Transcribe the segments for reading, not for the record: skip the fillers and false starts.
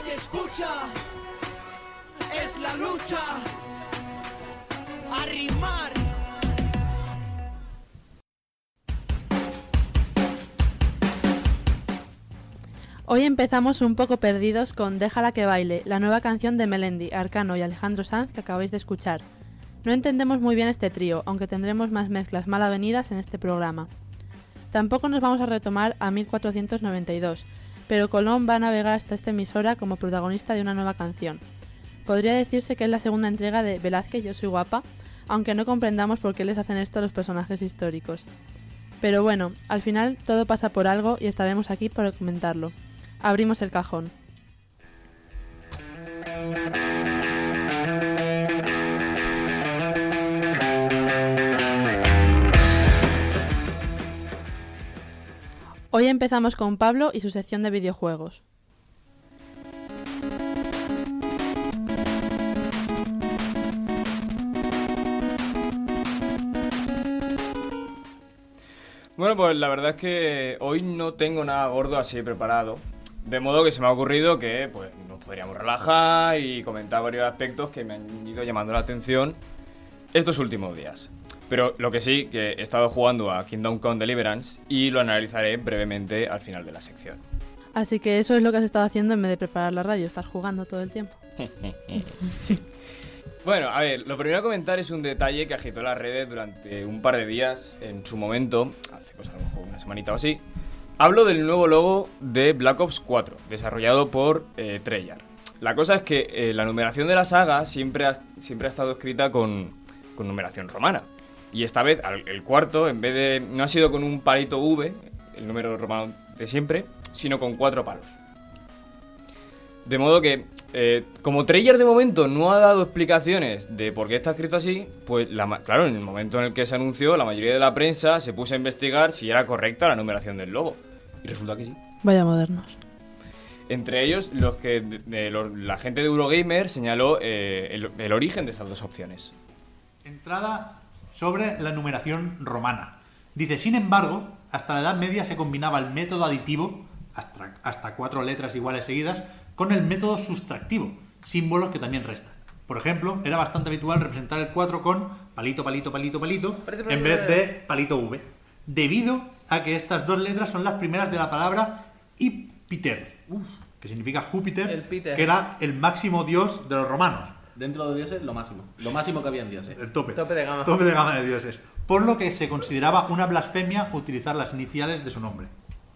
nadie escucha, es la lucha, a rimar. Hoy empezamos un poco perdidos con Déjala que baile, la nueva canción de Melendi, Arcano y Alejandro Sanz que acabáis de escuchar. No entendemos muy bien este trío, aunque tendremos más mezclas mal avenidas en este programa. Tampoco nos vamos a retomar a 1492, pero Colón va a navegar hasta esta emisora como protagonista de una nueva canción. Podría decirse que es la segunda entrega de Velázquez Yo soy guapa, aunque no comprendamos por qué les hacen esto a los personajes históricos. Pero bueno, al final todo pasa por algo y estaremos aquí para comentarlo. Abrimos el cajón. Hoy empezamos con Pablo y su sección de videojuegos. Bueno, pues la verdad es que hoy no tengo nada gordo así preparado. De modo que se me ha ocurrido que pues nos podríamos relajar y comentar varios aspectos que me han ido llamando la atención estos últimos días. Pero lo que sí, que he estado jugando a Kingdom Come Deliverance y lo analizaré brevemente al final de la sección. Así que eso es lo que has estado haciendo en vez de preparar la radio, estás jugando todo el tiempo. Sí. Bueno, a ver, lo primero a comentar es un detalle que agitó las redes durante un par de días en su momento, hace pues a lo mejor una semanita o así. Hablo del nuevo logo de Black Ops 4, desarrollado por Treyarch. La cosa es que la numeración de la saga siempre ha estado escrita con numeración romana. Y esta vez, el cuarto, en vez de... no ha sido con un palito V, el número romano de siempre, sino con 4 palos. De modo que, como Treyarch de momento no ha dado explicaciones de por qué está escrito así, pues claro, en el momento en el que se anunció, la mayoría de la prensa se puso a investigar si era correcta la numeración del logo. Y resulta que sí. Vaya modernos. Entre ellos, la gente de Eurogamer señaló el origen de estas dos opciones. Entrada sobre la numeración romana. Dice, sin embargo, hasta la Edad Media se combinaba el método aditivo, hasta 4 letras iguales seguidas, con el método sustractivo, símbolos que también restan. Por ejemplo, era bastante habitual representar el 4 con palito, palito, palito, palito, en vez de palito V, debido a que estas 2 letras son las primeras de la palabra Ipiter, que significa Júpiter, que era el máximo dios de los romanos. Dentro de dioses, lo máximo que había en dioses. El tope de gama. Tope de gama de dioses. Por lo que se consideraba una blasfemia utilizar las iniciales de su nombre.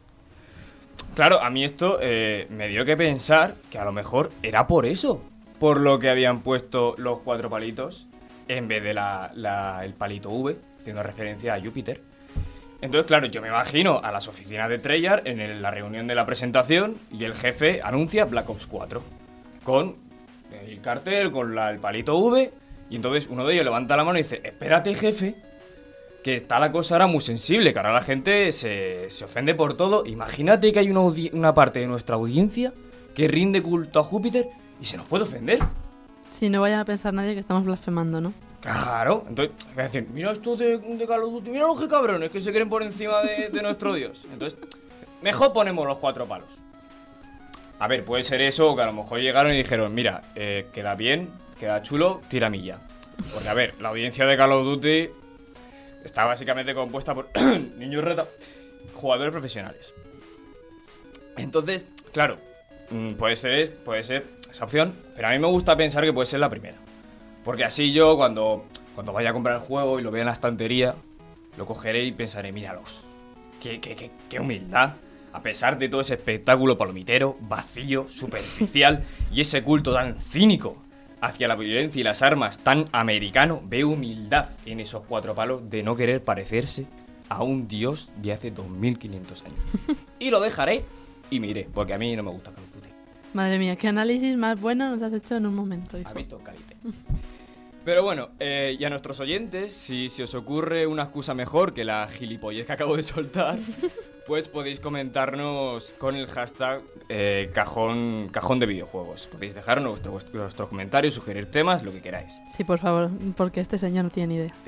Claro, a mí esto me dio que pensar que a lo mejor era por eso, por lo que habían puesto los 4 palitos en vez de el palito V, haciendo referencia a Júpiter. Entonces, claro, yo me imagino a las oficinas de Treyarch en la reunión de la presentación y el jefe anuncia Black Ops 4 con el cartel, con el palito V, y entonces uno de ellos levanta la mano y dice, espérate, jefe, que está la cosa ahora muy sensible, que ahora la gente se ofende por todo. Imagínate que hay una parte de nuestra audiencia que rinde culto a Júpiter y se nos puede ofender. Si no vayan a pensar nadie que estamos blasfemando, ¿no? Claro, entonces, voy a decir, mira esto de Call of Duty, mira los que cabrones que se creen por encima de nuestro dios. Entonces, mejor ponemos los 4 palos. A ver, puede ser eso, o que a lo mejor llegaron y dijeron, mira, queda bien, queda chulo, tiramilla. Porque, a ver, la audiencia de Call of Duty está básicamente compuesta por niños jugadores profesionales. Entonces, claro, puede ser esa opción, pero a mí me gusta pensar que puede ser la primera. Porque así yo, cuando vaya a comprar el juego y lo vea en la estantería, lo cogeré y pensaré, míralos, qué humildad. A pesar de todo ese espectáculo palomitero, vacío, superficial y ese culto tan cínico hacia la violencia y las armas tan americano, veo humildad en esos 4 palos de no querer parecerse a un dios de hace 2500 años. Y lo dejaré y miré, porque a mí no me gusta Call of Duty. Madre mía, qué análisis más bueno nos has hecho en un momento, hijo. Habito calite. Pero bueno, y a nuestros oyentes, si se os ocurre una excusa mejor que la gilipollez que acabo de soltar, pues podéis comentarnos con el hashtag cajón de videojuegos. Podéis dejarnos vuestros comentarios, sugerir temas, lo que queráis. Sí, por favor, porque este señor no tiene ni idea.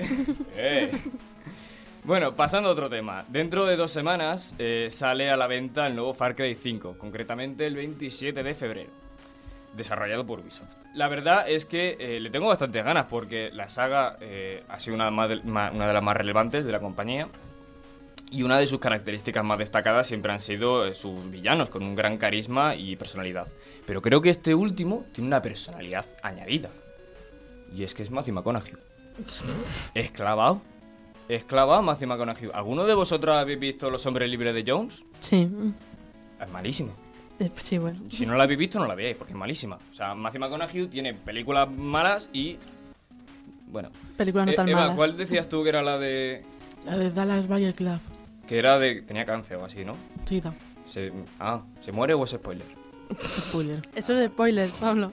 Bueno, pasando a otro tema. Dentro de 2 semanas sale a la venta el nuevo Far Cry 5, concretamente el 27 de febrero. desarrollado por Ubisoft. La verdad es que le tengo bastantes ganas porque la saga ha sido una de las más relevantes de la compañía y una de sus características más destacadas siempre han sido sus villanos, con un gran carisma y personalidad. Pero creo que este último tiene una personalidad añadida. Y es que es Matthew McConaughey. Esclavado Matthew McConaughey. ¿Alguno de vosotros habéis visto Los Hombres Libres de Jones? Sí. Es malísima. Sí, bueno. Si no la habéis visto, no la veáis, porque es malísima. O sea, Matthew McConaughey tiene películas malas y... Bueno. Películas no tan Eva, malas. ¿cuál decías tú que era la de...? La de Dallas Buyer Club. Que era de... Tenía cáncer o así, ¿no? Sí, da. ¿Se muere o es spoiler? Spoiler. Eso es spoiler, Pablo.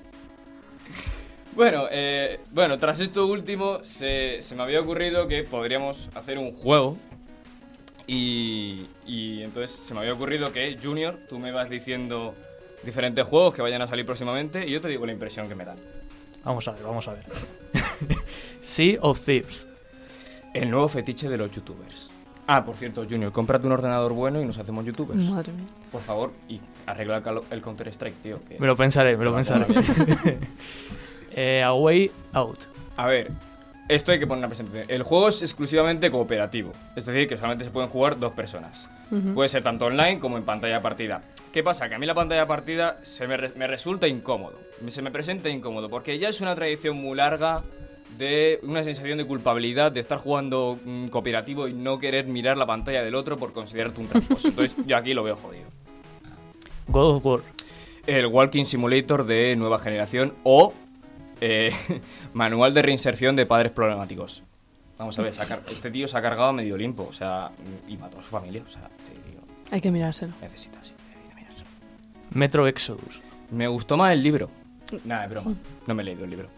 Bueno, tras esto último, se me había ocurrido que podríamos hacer un juego. Y entonces se me había ocurrido que, Junior, tú me vas diciendo diferentes juegos que vayan a salir próximamente y yo te digo la impresión que me dan. Vamos a ver. Sea of Thieves. El nuevo fetiche de los youtubers. Ah, por cierto, Junior, cómprate un ordenador bueno y nos hacemos youtubers. Madre mía. Por favor, y arregla el Counter-Strike, tío. Que Me lo pensaré. A Way Out. A ver, esto hay que poner una presentación. El juego es exclusivamente cooperativo. Es decir, que solamente se pueden jugar 2 personas. Puede ser tanto online como en pantalla partida. ¿Qué pasa? Que a mí la pantalla partida me resulta incómodo. Se me presenta incómodo porque ya es una tradición muy larga de una sensación de culpabilidad de estar jugando cooperativo y no querer mirar la pantalla del otro por considerarte un tramposo. Entonces yo aquí lo veo jodido. God of War. El Walking Simulator de nueva generación o manual de reinserción de padres problemáticos. Vamos a ver, este tío se ha cargado a medio Olimpo, o sea, y mató a su familia, o sea, este tío Hay que mirárselo. necesita mirárselo. Metro Exodus. Me gustó más el libro. Nada, es broma, no me he leído el libro.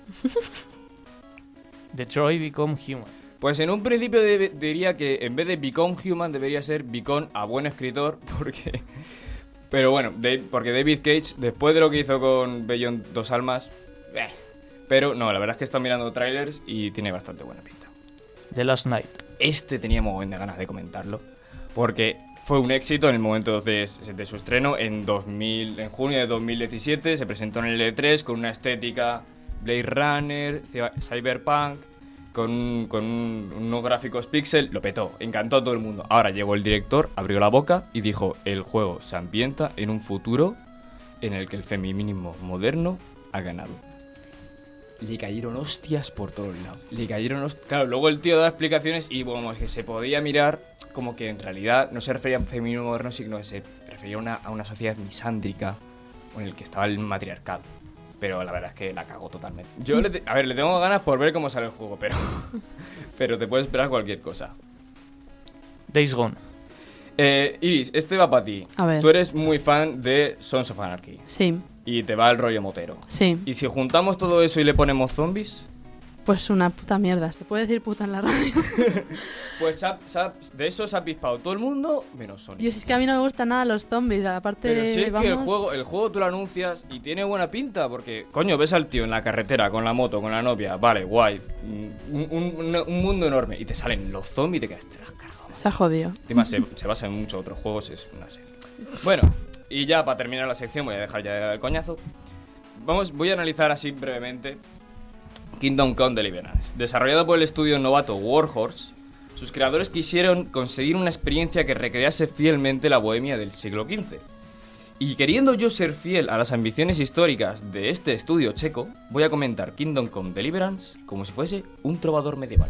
Detroit Become Human. Pues en un principio diría que en vez de Become Human debería ser Become a buen escritor, porque... Pero bueno, porque David Cage, después de lo que hizo con Beyond Dos Almas... Pero no, la verdad es que he estado mirando trailers y tiene bastante buena pinta. The Last Night. Este teníamos ganas de comentarlo, porque fue un éxito en el momento de su estreno en junio de 2017. Se presentó en el E3 con una estética Blade Runner, Cyberpunk, con unos gráficos pixel. Lo petó, encantó a todo el mundo. Ahora llegó el director, abrió la boca y dijo: el juego se ambienta en un futuro en el que el feminismo moderno ha ganado. Le cayeron hostias por todos lados. Claro, luego el tío da explicaciones y bueno, es que se podía mirar como que en realidad no se refería a un feminismo moderno, sino que se refería a una sociedad misándrica en el que estaba el matriarcado. Pero la verdad es que la cagó totalmente. Yo le tengo ganas por ver cómo sale el juego, pero te puedes esperar cualquier cosa. Days Gone. Iris, este va para ti. A ver. Tú eres muy fan de Sons of Anarchy Sí, y te va el rollo motero. sí. ¿Y si juntamos todo eso y le ponemos zombies? Pues una puta mierda. ¿Se puede decir puta en la radio? Pues de eso se ha pispado todo el mundo, menos Sony. Dios, es que a mí no me gustan nada los zombies. Aparte, Pero sí es vamos... que el juego tú lo anuncias y tiene buena pinta, porque, coño, ves al tío en la carretera con la moto, con la novia, vale, guay, un mundo enorme, y te salen los zombies y te quedas, te las has cargado. Se ha jodido. Encima se basa en muchos otros juegos, es una serie. Bueno, y ya para terminar la sección, voy a dejar ya el coñazo. Voy a analizar así brevemente Kingdom Come Deliverance. Desarrollado por el estudio novato Warhorse, sus creadores quisieron conseguir una experiencia que recrease fielmente la bohemia del siglo XV. Y queriendo yo ser fiel a las ambiciones históricas de este estudio checo, voy a comentar Kingdom Come Deliverance como si fuese un trovador medieval.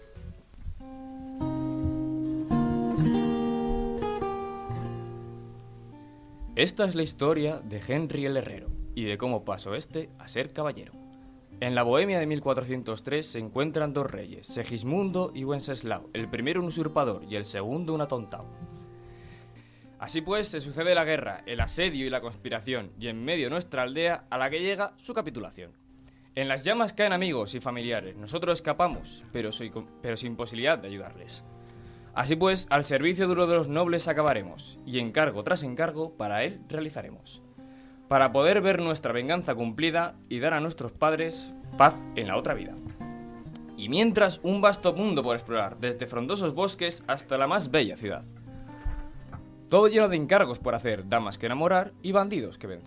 Esta es la historia de Henry el Herrero y de cómo pasó este a ser caballero. En la Bohemia de 1403 se encuentran 2 reyes, Segismundo y Wenceslao, el primero un usurpador y el segundo un atontado. Así pues, se sucede la guerra, el asedio y la conspiración, y en medio de nuestra aldea a la que llega su capitulación. En las llamas caen amigos y familiares, nosotros escapamos, pero sin posibilidad de ayudarles. Así pues, al servicio duro de los nobles acabaremos, y encargo tras encargo para él realizaremos, para poder ver nuestra venganza cumplida y dar a nuestros padres paz en la otra vida. Y mientras, un vasto mundo por explorar, desde frondosos bosques hasta la más bella ciudad. Todo lleno de encargos por hacer, damas que enamorar y bandidos que vencer.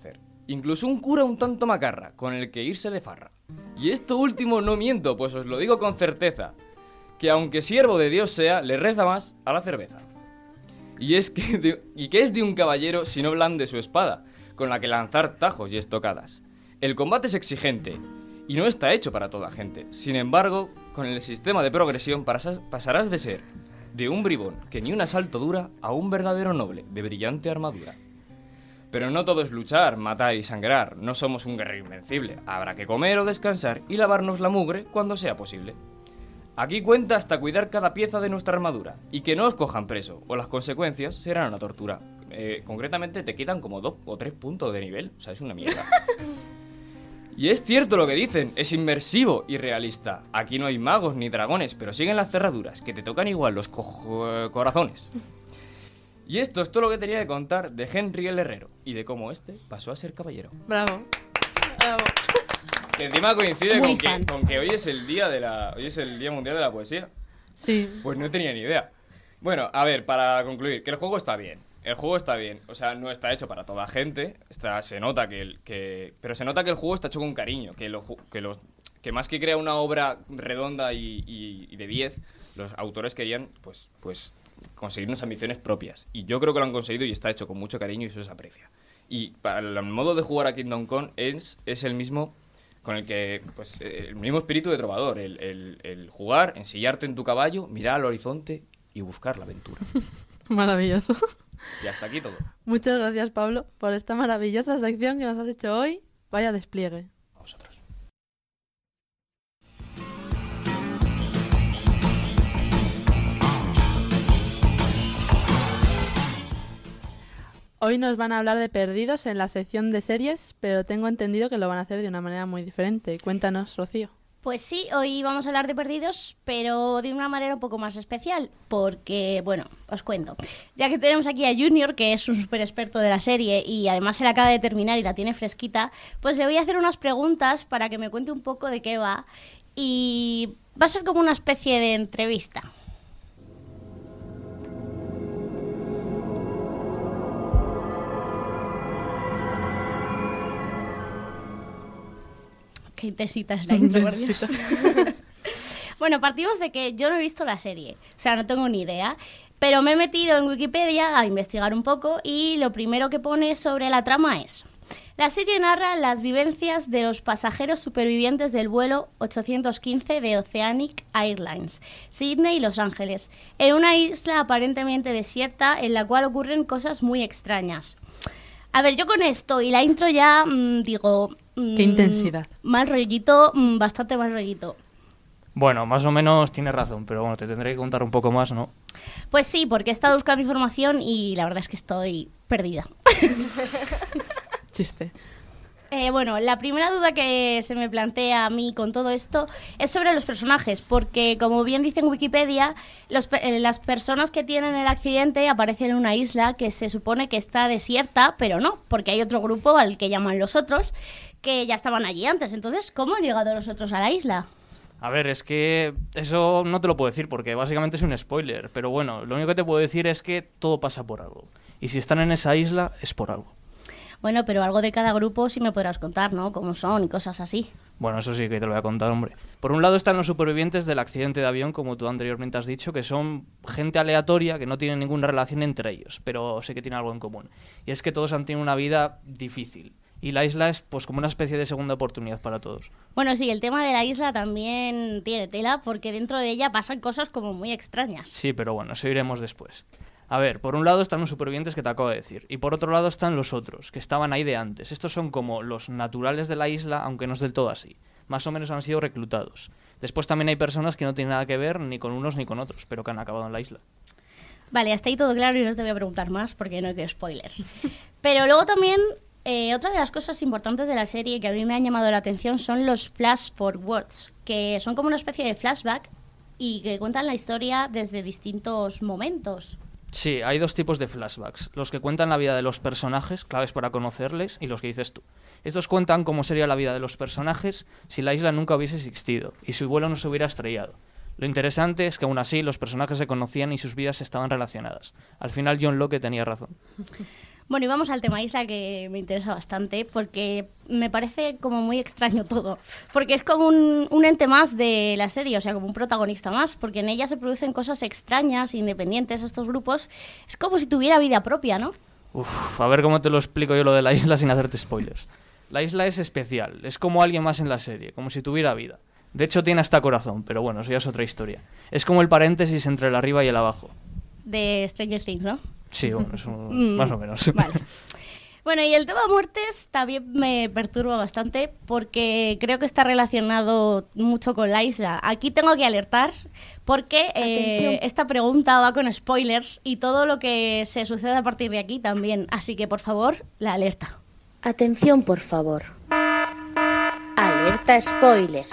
incluso un cura un tanto macarra, con el que irse de farra. Y esto último no miento, pues os lo digo con certeza, que aunque siervo de Dios sea, le reza más a la cerveza. Y que es de un caballero si no blande su espada, con la que lanzar tajos y estocadas. El combate es exigente, y no está hecho para toda gente. Sin embargo, con el sistema de progresión pasarás de ser de un bribón que ni un asalto dura a un verdadero noble de brillante armadura. Pero no todo es luchar, matar y sangrar, no somos un guerrero invencible. Habrá que comer o descansar y lavarnos la mugre cuando sea posible. Aquí cuenta hasta cuidar cada pieza de nuestra armadura, y que no os cojan preso, o las consecuencias serán una tortura. Concretamente te quitan como 2 o 3 puntos de nivel, o sea, es una mierda. Y es cierto lo que dicen, es inmersivo y realista. Aquí no hay magos ni dragones, pero siguen las cerraduras, que te tocan igual los corazones. Y esto es todo lo que tenía que contar de Henry el Herrero, y de cómo este pasó a ser caballero. Bravo. Bravo. Que encima coincide Muy con que hoy es el día mundial de la poesía. Sí. Pues no tenía ni idea. Bueno, a ver, para concluir, que el juego está bien. El juego está bien, o sea, no está hecho para toda gente. Se nota pero se nota que el juego está hecho con cariño, que más que crear una obra redonda y de 10, los autores querían pues conseguir unas ambiciones propias. Y yo creo que lo han conseguido y está hecho con mucho cariño y eso se aprecia. Y para el modo de jugar a Kingdom Come es el mismo con el que, pues, el mismo espíritu de trovador, el jugar, ensillarte en tu caballo, mirar al horizonte y buscar la aventura. Maravilloso. Y hasta aquí todo. Muchas gracias, Pablo, por esta maravillosa sección que nos has hecho hoy. Vaya despliegue. A vosotros. Hoy nos van a hablar de Perdidos en la sección de series, pero tengo entendido que lo van a hacer de una manera muy diferente. Cuéntanos, Rocío. Pues sí, hoy vamos a hablar de Perdidos, pero de una manera un poco más especial, porque, bueno, os cuento. Ya que tenemos aquí a Junior, que es un súper experto de la serie y además se la acaba de terminar y la tiene fresquita, pues le voy a hacer unas preguntas para que me cuente un poco de qué va y va a ser como una especie de entrevista. Qué intensita es la intro, por Dios. Bueno, partimos de que yo no he visto la serie, o sea, no tengo ni idea, pero me he metido en Wikipedia a investigar un poco y lo primero que pone sobre la trama es: la serie narra las vivencias de los pasajeros supervivientes del vuelo 815 de Oceanic Airlines, Sydney y Los Ángeles, en una isla aparentemente desierta en la cual ocurren cosas muy extrañas. A ver, yo con esto y la intro ya digo... Qué intensidad. Mal rollito, bastante mal rollito. Bueno, más o menos tienes razón, pero bueno, te tendré que contar un poco más, ¿no? Pues sí, porque he estado buscando información y la verdad es que estoy perdida. Chiste. Bueno, la primera duda que se me plantea a mí con todo esto es sobre los personajes, porque como bien dice en Wikipedia, las personas que tienen el accidente aparecen en una isla que se supone que está desierta, pero no, porque hay otro grupo al que llaman los otros, que ya estaban allí antes. Entonces, ¿cómo han llegado los otros a la isla? A ver, es que eso no te lo puedo decir porque básicamente es un spoiler, pero bueno, lo único que te puedo decir es que todo pasa por algo. Y si están en esa isla, es por algo. Bueno, pero algo de cada grupo sí me podrás contar, ¿no? Cómo son y cosas así. Bueno, eso sí que te lo voy a contar, hombre. Por un lado están los supervivientes del accidente de avión, como tú anteriormente has dicho, que son gente aleatoria que no tienen ninguna relación entre ellos, pero sí que tienen algo en común. Y es que todos han tenido una vida difícil. Y la isla es pues como una especie de segunda oportunidad para todos. Bueno, sí, el tema de la isla también tiene tela, porque dentro de ella pasan cosas como muy extrañas. Sí, pero bueno, eso iremos después. A ver, por un lado están los supervivientes que te acabo de decir, y por otro lado están los otros, que estaban ahí de antes. Estos son como los naturales de la isla, aunque no es del todo así. Más o menos han sido reclutados. Después también hay personas que no tienen nada que ver ni con unos ni con otros, pero que han acabado en la isla. Vale, hasta ahí todo claro y no te voy a preguntar más porque no quiero spoilers. Pero luego también, otra de las cosas importantes de la serie que a mí me han llamado la atención son los flash forwards, que son como una especie de flashback y que cuentan la historia desde distintos momentos. Sí, hay dos tipos de flashbacks. Los que cuentan la vida de los personajes, claves para conocerles, y los que dices tú. Estos cuentan cómo sería la vida de los personajes si la isla nunca hubiese existido y su vuelo no se hubiera estrellado. Lo interesante es que aún así los personajes se conocían y sus vidas estaban relacionadas. Al final John Locke tenía razón. Bueno, y vamos al tema isla, que me interesa bastante, porque me parece como muy extraño todo. Porque es como un ente más de la serie, o sea, como un protagonista más, porque en ella se producen cosas extrañas, independientes, estos grupos. Es como si tuviera vida propia, ¿no? Uf, a ver cómo te lo explico yo lo de la isla sin hacerte spoilers. La isla es especial, es como alguien más en la serie, como si tuviera vida. De hecho tiene hasta corazón, pero bueno, eso ya es otra historia. Es como el paréntesis entre el arriba y el abajo. De Stranger Things, ¿no? Sí, bueno, eso más o menos. Vale. Bueno, y el tema muertes también me perturba bastante porque creo que está relacionado mucho con la isla. Aquí tengo que alertar porque esta pregunta va con spoilers y todo lo que se sucede a partir de aquí también. Así que, por favor, la alerta. Atención, por favor. Alerta spoiler.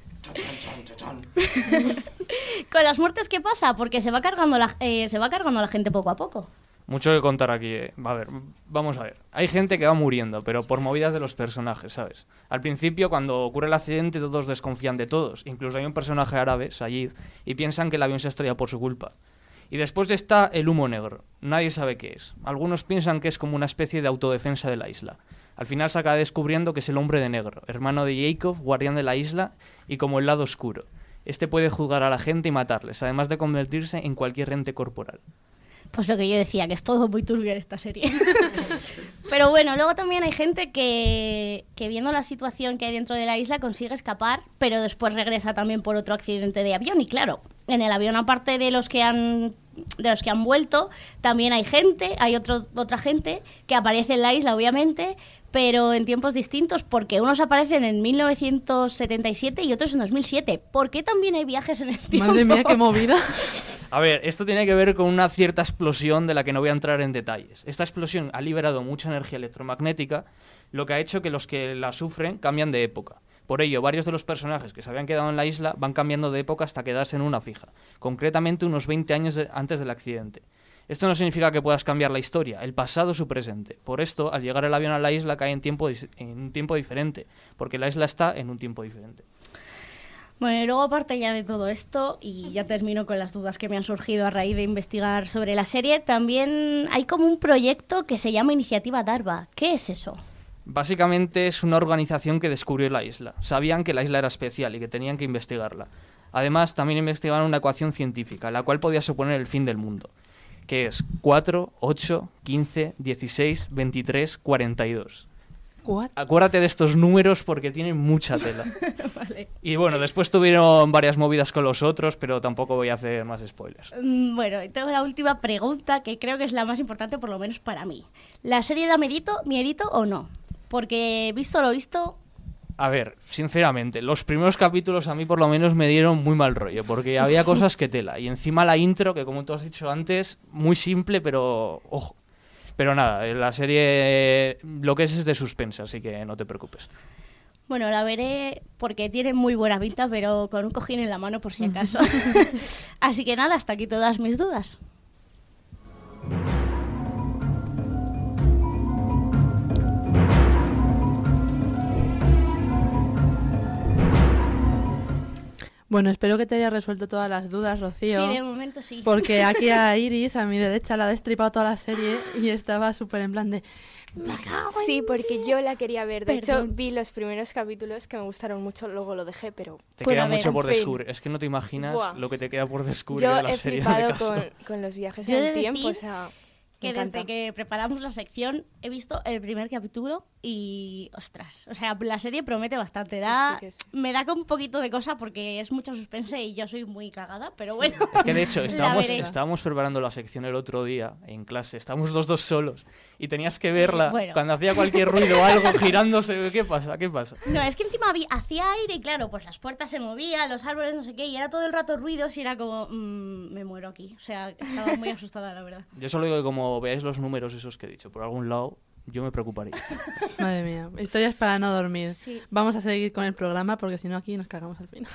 Con las muertes, ¿qué pasa? Porque se va cargando la gente poco a poco. Mucho que contar aquí. A ver, vamos a ver. Hay gente que va muriendo, pero por movidas de los personajes, ¿sabes? Al principio, cuando ocurre el accidente, todos desconfían de todos. Incluso hay un personaje árabe, Sayid, y piensan que el avión se estrella por su culpa. Y después está el humo negro. Nadie sabe qué es. Algunos piensan que es como una especie de autodefensa de la isla. Al final se acaba descubriendo que es el hombre de negro, hermano de Jacob, guardián de la isla, y como el lado oscuro. Este puede juzgar a la gente y matarles, además de convertirse en cualquier ente corporal. Pues lo que yo decía, que es todo muy turbio en esta serie. Pero bueno, luego también hay gente que viendo la situación que hay dentro de la isla consigue escapar, pero después regresa también por otro accidente de avión. Y claro, en el avión, aparte de los que han vuelto, también hay otra gente que aparece en la isla, obviamente, pero en tiempos distintos, porque unos aparecen en 1977 y otros en 2007. ¿Por qué también hay viajes en el tiempo? Madre mía, qué movida. A ver, esto tiene que ver con una cierta explosión de la que no voy a entrar en detalles. Esta explosión ha liberado mucha energía electromagnética, lo que ha hecho que los que la sufren cambian de época. Por ello, varios de los personajes que se habían quedado en la isla van cambiando de época hasta quedarse en una fija, concretamente unos 20 años antes del accidente. Esto no significa que puedas cambiar la historia, el pasado es su presente. Por esto, al llegar el avión a la isla cae en un tiempo diferente, porque la isla está en un tiempo diferente. Bueno, y luego aparte ya de todo esto, y ya termino con las dudas que me han surgido a raíz de investigar sobre la serie, también hay como un proyecto que se llama Iniciativa Darba. ¿Qué es eso? Básicamente es una organización que descubrió la isla. Sabían que la isla era especial y que tenían que investigarla. Además, también investigaron una ecuación científica, la cual podía suponer el fin del mundo, que es 4, 8, 15, 16, 23, 42. What? Acuérdate de estos números porque tienen mucha tela. Vale. Y bueno, después tuvieron varias movidas con los otros, pero tampoco voy a hacer más spoilers. Bueno, y tengo la última pregunta, que creo que es la más importante, por lo menos para mí. ¿La serie da miedito o no? Porque, visto lo visto... A ver, sinceramente, los primeros capítulos a mí por lo menos me dieron muy mal rollo, porque había cosas que tela. Y encima la intro, que como tú has dicho antes, muy simple, pero ojo. Pero nada, la serie lo que es de suspense, así que no te preocupes. Bueno, la veré porque tiene muy buena pinta, pero con un cojín en la mano por si acaso. Así que nada, hasta aquí todas mis dudas. Bueno, espero que te haya resuelto todas las dudas, Rocío. Sí, de momento sí. Porque aquí a Iris, a mi derecha, la ha destripado toda la serie y estaba súper en plan de... Sí, porque yo la quería ver. De Perdón. hecho, vi los primeros capítulos que me gustaron mucho, luego lo dejé, pero... Te Pues queda a ver, mucho por en fin. descubrir. Es que no te imaginas Buah. lo que te queda por descubrir Yo de la he serie de flipado caso. con los viajes Yo he en de el tiempo, decir o sea... Que me encanta. desde que preparamos la sección he visto el primer capítulo y ostras, o sea, la serie promete bastante, Sí que sí. me da como un poquito de cosa porque es mucho suspense y yo soy muy cagada, pero bueno. Es que de hecho la veré. estábamos preparando la sección el otro día en clase, estábamos los dos solos y tenías que verla Bueno. cuando hacía cualquier ruido o algo girándose. ¿Qué pasa? ¿Qué pasa? No, es que encima hacía aire y claro, pues las puertas se movían, los árboles no sé qué, y era todo el rato ruidos y era como, me muero aquí, o sea, estaba muy asustada la verdad. Yo solo digo que como veáis los números esos que he dicho por algún lado, yo me preocuparía. Madre mía, historias para no dormir. Sí. Vamos a seguir con el programa porque si no aquí nos cagamos al final.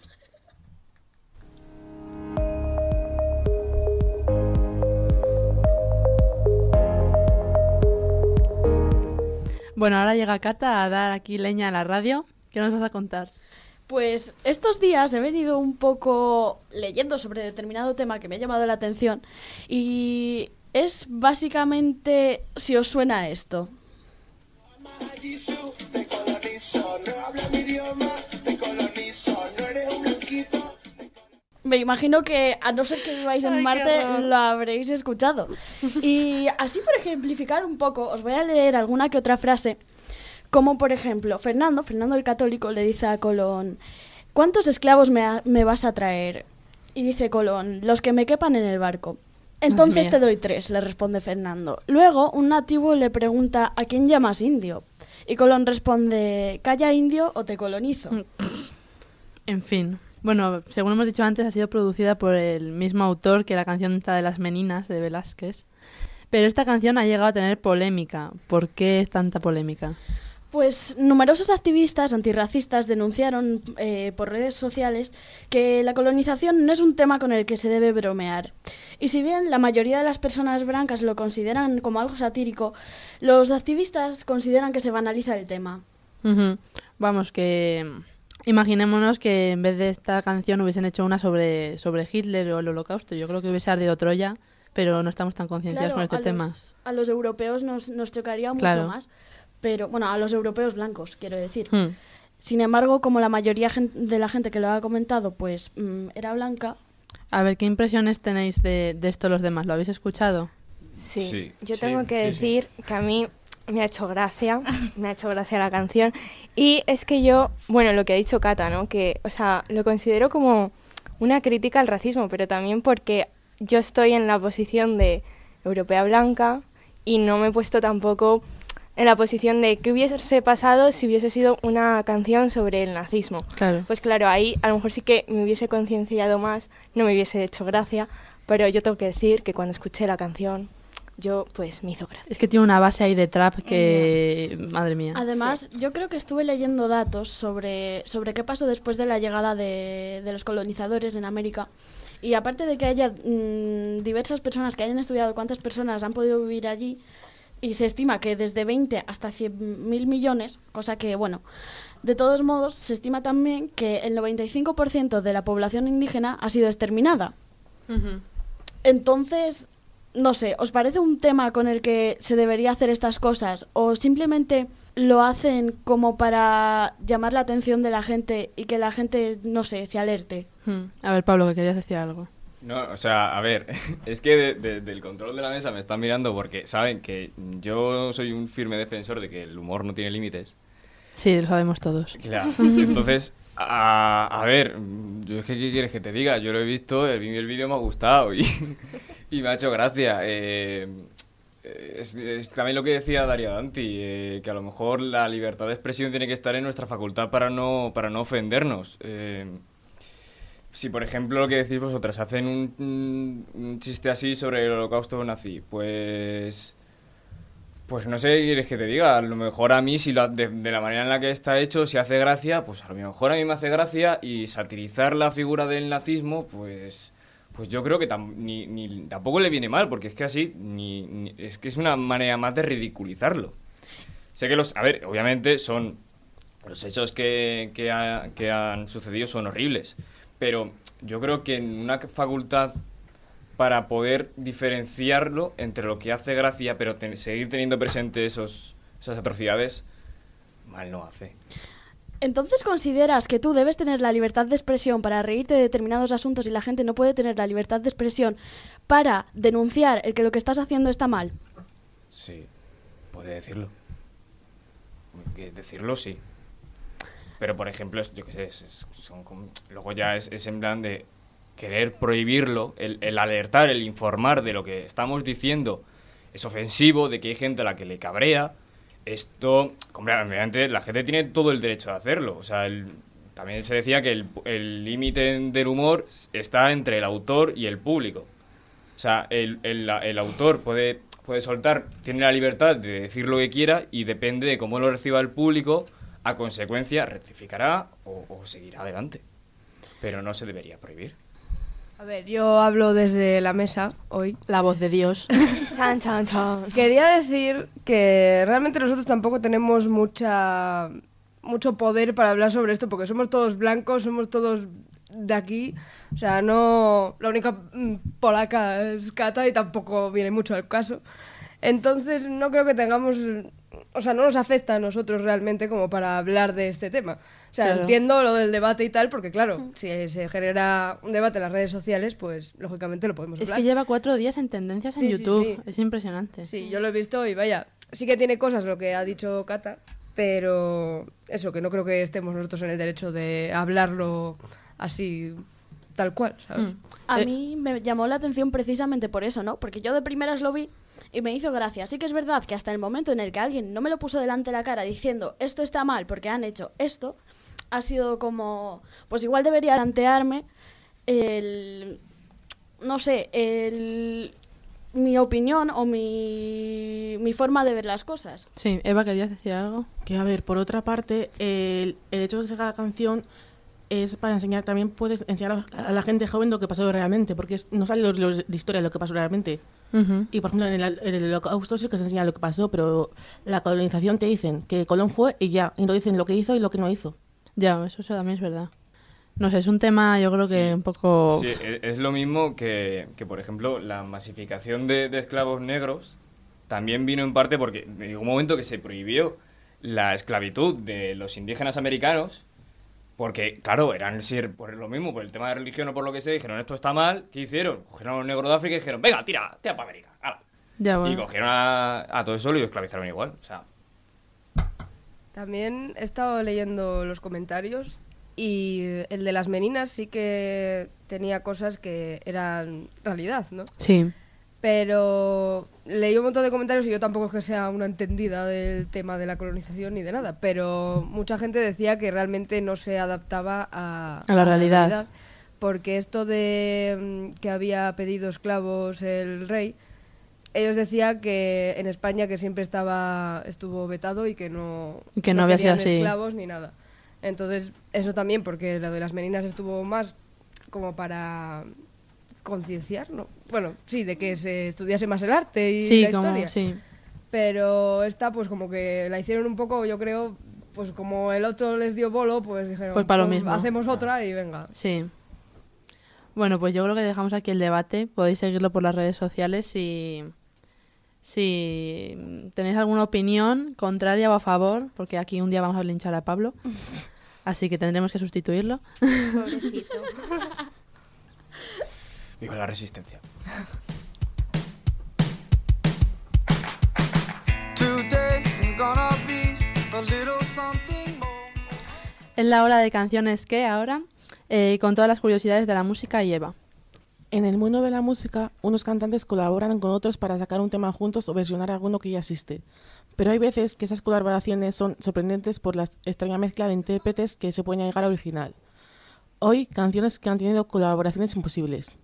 Bueno, ahora llega Cata a dar aquí leña a la radio. ¿Qué nos vas a contar? Pues estos días he venido un poco leyendo sobre determinado tema que me ha llamado la atención y es básicamente, si os suena esto. Me imagino que, a no ser que viváis en Marte, lo habréis escuchado. Y así, por ejemplificar un poco, os voy a leer alguna que otra frase. Como, por ejemplo, Fernando el Católico, le dice a Colón: ¿cuántos esclavos me vas a traer? Y dice Colón: los que me quepan en el barco. Entonces te doy 3, le responde Fernando. Luego, un nativo le pregunta: ¿a quién llamas indio? Y Colón responde: calla, indio, o te colonizo. En fin. Bueno, según hemos dicho antes, ha sido producida por el mismo autor que la canción esta de las Meninas, de Velázquez. Pero esta canción ha llegado a tener polémica. ¿Por qué tanta polémica? Pues numerosos activistas antirracistas denunciaron por redes sociales que la colonización no es un tema con el que se debe bromear. Y si bien la mayoría de las personas blancas lo consideran como algo satírico, los activistas consideran que se banaliza el tema. Vamos, que imaginémonos que en vez de esta canción hubiesen hecho una sobre Hitler o el Holocausto. Yo creo que hubiese ardido Troya, pero no estamos tan concienciados con este tema. A los europeos nos chocaría mucho más. Pero, bueno, a los europeos blancos, quiero decir. Sin embargo, como la mayoría de la gente que lo ha comentado, pues era blanca. A ver, ¿qué impresiones tenéis de esto los demás? ¿Lo habéis escuchado? Sí. Yo tengo que decir que a mí me ha hecho gracia la canción. Y es que yo, bueno, lo que ha dicho Cata, ¿no? Que, o sea, lo considero como una crítica al racismo, pero también porque yo estoy en la posición de europea blanca y no me he puesto tampoco en la posición de qué hubiese pasado si hubiese sido una canción sobre el nazismo. Claro. Pues claro, ahí a lo mejor sí que me hubiese concienciado más, no me hubiese hecho gracia, pero yo tengo que decir que cuando escuché la canción, yo pues me hizo gracia. Es que tiene una base ahí de trap que... Madre mía. Además, yo creo que estuve leyendo datos sobre qué pasó después de la llegada de los colonizadores en América. Y aparte de que haya diversas personas que hayan estudiado cuántas personas han podido vivir allí, y se estima que desde 20 hasta 100.000 millones, cosa que, bueno, de todos modos, se estima también que el 95% de la población indígena ha sido exterminada. Entonces, no sé, ¿os parece un tema con el que se debería hacer estas cosas? ¿O simplemente lo hacen como para llamar la atención de la gente y que la gente, no sé, se alerte? A ver, Pablo, que querías decir algo. No, o sea, a ver, es que del control de la mesa me están mirando porque saben que yo soy un firme defensor de que el humor no tiene límites. Sí, lo sabemos todos. Claro, entonces, a ver, yo es que ¿qué quieres que te diga? Yo lo he visto, el vídeo me ha gustado y me ha hecho gracia. Es también lo que decía Daria Danti, que a lo mejor la libertad de expresión tiene que estar en nuestra facultad para no ofendernos. Si, por ejemplo, lo que decís vosotras, hacen un chiste así sobre el holocausto nazi, pues no sé qué quieres que te diga. A lo mejor a mí, si de la manera en la que está hecho, si hace gracia, pues a lo mejor a mí me hace gracia, y satirizar la figura del nazismo, pues yo creo que tampoco le viene mal, porque es que así, es que es una manera más de ridiculizarlo. Sé que a ver, obviamente son los hechos que han sucedido son horribles, pero yo creo que en una facultad para poder diferenciarlo entre lo que hace gracia, pero seguir teniendo presente esas atrocidades, mal no hace. Entonces, ¿consideras que tú debes tener la libertad de expresión para reírte de determinados asuntos y la gente no puede tener la libertad de expresión para denunciar el que lo que estás haciendo está mal? Sí, puede decirlo. Decirlo sí. Pero, por ejemplo, yo qué sé, luego ya es en plan de querer prohibirlo, el alertar, el informar de lo que estamos diciendo es ofensivo, de que hay gente a la que le cabrea. Esto, obviamente, la gente tiene todo el derecho de hacerlo. O sea, también se decía que el límite del humor está entre el autor y el público. O sea, el autor puede soltar, tiene la libertad de decir lo que quiera, y depende de cómo lo reciba el público, a consecuencia rectificará o seguirá adelante. Pero no se debería prohibir. A ver, yo hablo desde la mesa hoy. La voz de Dios. Chan, chan, chan. Quería decir que realmente nosotros tampoco tenemos mucho poder para hablar sobre esto, porque somos todos blancos, somos todos de aquí. O sea, no... La única polaca es Kata y tampoco viene mucho al caso. Entonces no creo que tengamos... O sea, no nos afecta a nosotros realmente como para hablar de este tema. O sea, Claro. entiendo lo del debate y tal, porque claro, si se genera un debate en las redes sociales, pues lógicamente lo podemos Es hablar. que lleva 4 días en tendencias en Sí, sí, YouTube. sí. Es impresionante. Sí, yo lo he visto y vaya, sí que tiene cosas lo que ha dicho Kata, pero eso, que no creo que estemos nosotros en el derecho de hablarlo así, tal cual, ¿sabes? A mí me llamó la atención precisamente por eso, ¿no? Porque yo de primeras lo vi y me hizo gracia. Sí que es verdad que hasta el momento en el que alguien no me lo puso delante de la cara diciendo esto está mal porque han hecho esto, ha sido como, pues igual debería plantearme no sé, mi opinión o mi forma de ver las cosas. Sí, Eva, ¿querías decir algo? Que a ver, por otra parte, el hecho de que se haga canción es para enseñar, también puedes enseñar a la gente joven lo que pasó realmente, porque no sale los libros de historia lo que pasó realmente. Y por ejemplo, en el Holocausto sí que se enseña lo que pasó, pero la colonización te dicen que Colón fue y ya, y no dicen lo que hizo y lo que no hizo. Ya, eso también es verdad. No sé, es un tema yo creo que un poco... Sí, es lo mismo que, por ejemplo, la masificación de esclavos negros también vino en parte porque en un momento que se prohibió la esclavitud de los indígenas americanos, porque, claro, eran por lo mismo, por el tema de religión o por lo que sea, dijeron esto está mal. ¿Qué hicieron? Cogieron a los negros de África y dijeron, venga, tira para América. ¡Hala! Ya, bueno. Y cogieron a todo eso y lo esclavizaron igual. O sea, También he estado leyendo los comentarios y el de las meninas sí que tenía cosas que eran realidad, ¿no? Sí. Pero leí un montón de comentarios y yo tampoco es que sea una entendida del tema de la colonización ni de nada, pero mucha gente decía que realmente no se adaptaba a la realidad. Porque esto de que había pedido esclavos el rey, ellos decían que en España que siempre estuvo vetado y que no había sido querían así. esclavos ni nada. Entonces, eso también, porque lo de las meninas estuvo más como para concienciar, ¿no? Bueno, sí, de que se estudiase más el arte y Sí, la como, historia. sí. Pero esta, pues como que la hicieron un poco, yo creo, pues como el otro les dio bolo, pues dijeron, Pues para lo mismo. hacemos otra y venga. Sí. Bueno, pues yo creo que dejamos aquí el debate. Podéis seguirlo por las redes sociales si tenéis alguna opinión contraria o a favor, porque aquí un día vamos a linchar a Pablo. Así que tendremos que sustituirlo. Pobrecito. viva la resistencia. Es la hora de canciones que ahora, con todas las curiosidades de la música y Eva. En el mundo de la música, unos cantantes colaboran con otros para sacar un tema juntos o versionar alguno que ya existe. Pero hay veces que esas colaboraciones son sorprendentes por la extraña mezcla de intérpretes que se pueden llegar al original. Hoy, canciones que han tenido colaboraciones imposibles.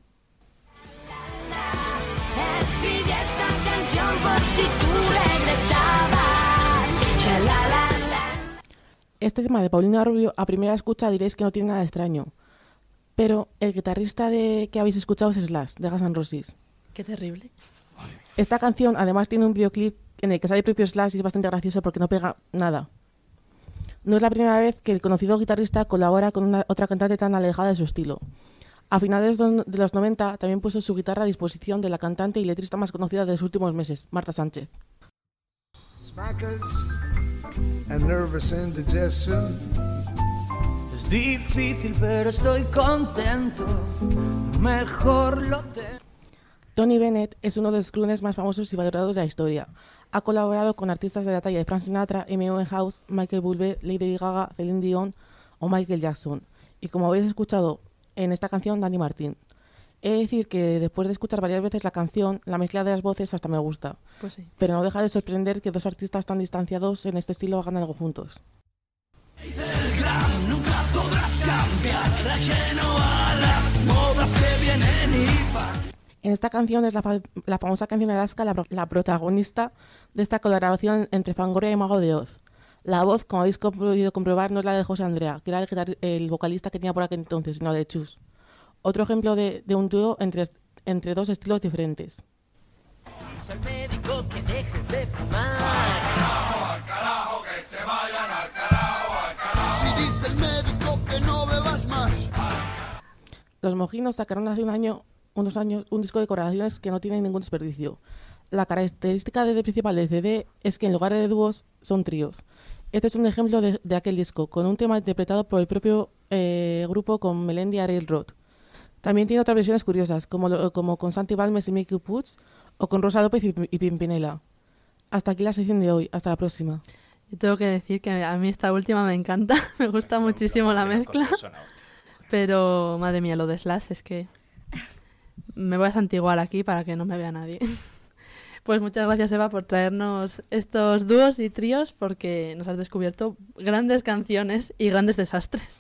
Escribí esta canción por si tú regresabas. Shalalala. Este tema de Paulina Rubio, a primera escucha diréis que no tiene nada de extraño. Pero el guitarrista que habéis escuchado es Slash, de Guns N' Roses. Qué terrible. Esta canción además tiene un videoclip en el que sale el propio Slash y es bastante gracioso porque no pega nada. No es la primera vez que el conocido guitarrista colabora con otra cantante tan alejada de su estilo. A finales de los 90 también puso su guitarra a disposición de la cantante y letrista más conocida de los últimos meses, Marta Sánchez. Es difícil, pero estoy contento. Mejor lo tengo. Tony Bennett es uno de los crooners más famosos y valorados de la historia. Ha colaborado con artistas de la talla de Frank Sinatra, Amy Winehouse, Michael Bublé, Lady Gaga, Celine Dion o Michael Jackson. Y como habéis escuchado en esta canción, Danny Martin. He de decir que después de escuchar varias veces la canción, la mezcla de las voces hasta me gusta. Pues sí. Pero no deja de sorprender que dos artistas tan distanciados en este estilo hagan algo juntos. Del glam nunca podrás cambiar, ajeno a las modas que vienen y van. En esta canción es la famosa canción de Alaska la protagonista de esta colaboración entre Fangoria y Mago de Oz. La voz, como habéis podido comprobar, no es la de José Andrea, que era el vocalista que tenía por aquel entonces, sino la de Chus. Otro ejemplo de un dúo entre dos estilos diferentes. Dice el médico que dejes de fumar. Al carajo, que se vayan al carajo, al carajo. Si dice el médico que no bebas más. Los Mojinos sacaron hace unos años un disco de colaboraciones que no tiene ningún desperdicio. La característica principal del CD es que en lugar de dúos son tríos. Este es un ejemplo de aquel disco, con un tema interpretado por el propio grupo con Melendi a Railroad. También tiene otras versiones curiosas, como con Santi Balmes y Mickey Puig, o con Rosa López y Pimpinela. Hasta aquí la sección de hoy. Hasta la próxima. Yo tengo que decir que a mí esta última me encanta. Me gusta muchísimo la mezcla. Pero, madre mía, lo de Slash es que... Me voy a santiguar aquí para que no me vea nadie. Pues muchas gracias, Eva, por traernos estos dúos y tríos, porque nos has descubierto grandes canciones y grandes desastres.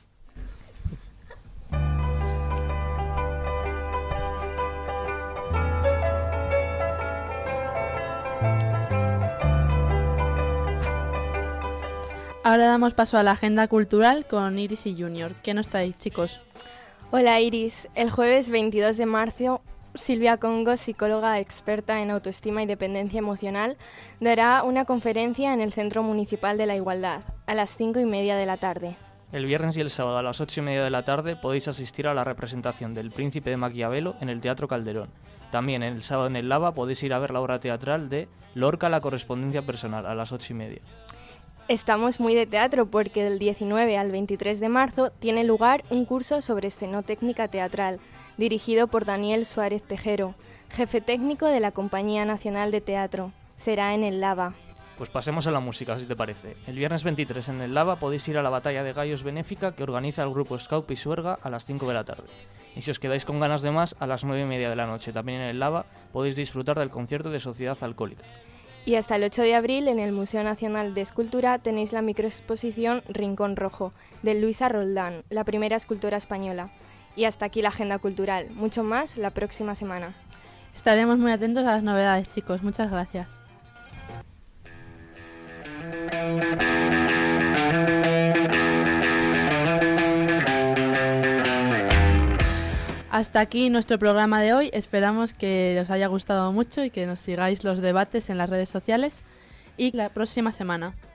Ahora damos paso a la agenda cultural con Iris y Junior. ¿Qué nos traéis, chicos? Hola Iris, el jueves 22 de marzo Silvia Congo, psicóloga experta en autoestima y dependencia emocional, dará una conferencia en el Centro Municipal de la Igualdad a las 5:30 de la tarde. El viernes y el sábado a las 8:30 de la tarde podéis asistir a la representación del Príncipe de Maquiavelo en el Teatro Calderón. También el sábado en el Lava podéis ir a ver la obra teatral de Lorca, la correspondencia personal, a las 8:30. Estamos muy de teatro porque del 19 al 23 de marzo tiene lugar un curso sobre escenotécnica teatral, dirigido por Daniel Suárez Tejero, jefe técnico de la Compañía Nacional de Teatro. Será en el Lava. Pues pasemos a la música, si te parece. El viernes 23 en el Lava podéis ir a la Batalla de Gallos benéfica que organiza el grupo Scout Pisuerga a las 5 de la tarde. Y si os quedáis con ganas de más, a las 9:30 de la noche, también en el Lava, podéis disfrutar del concierto de Sociedad Alcohólica. Y hasta el 8 de abril en el Museo Nacional de Escultura tenéis la microexposición Rincón Rojo, de Luisa Roldán, la primera escultora española. Y hasta aquí la agenda cultural. Mucho más la próxima semana. Estaremos muy atentos a las novedades, chicos. Muchas gracias. Hasta aquí nuestro programa de hoy. Esperamos que os haya gustado mucho y que nos sigáis los debates en las redes sociales. Y la próxima semana.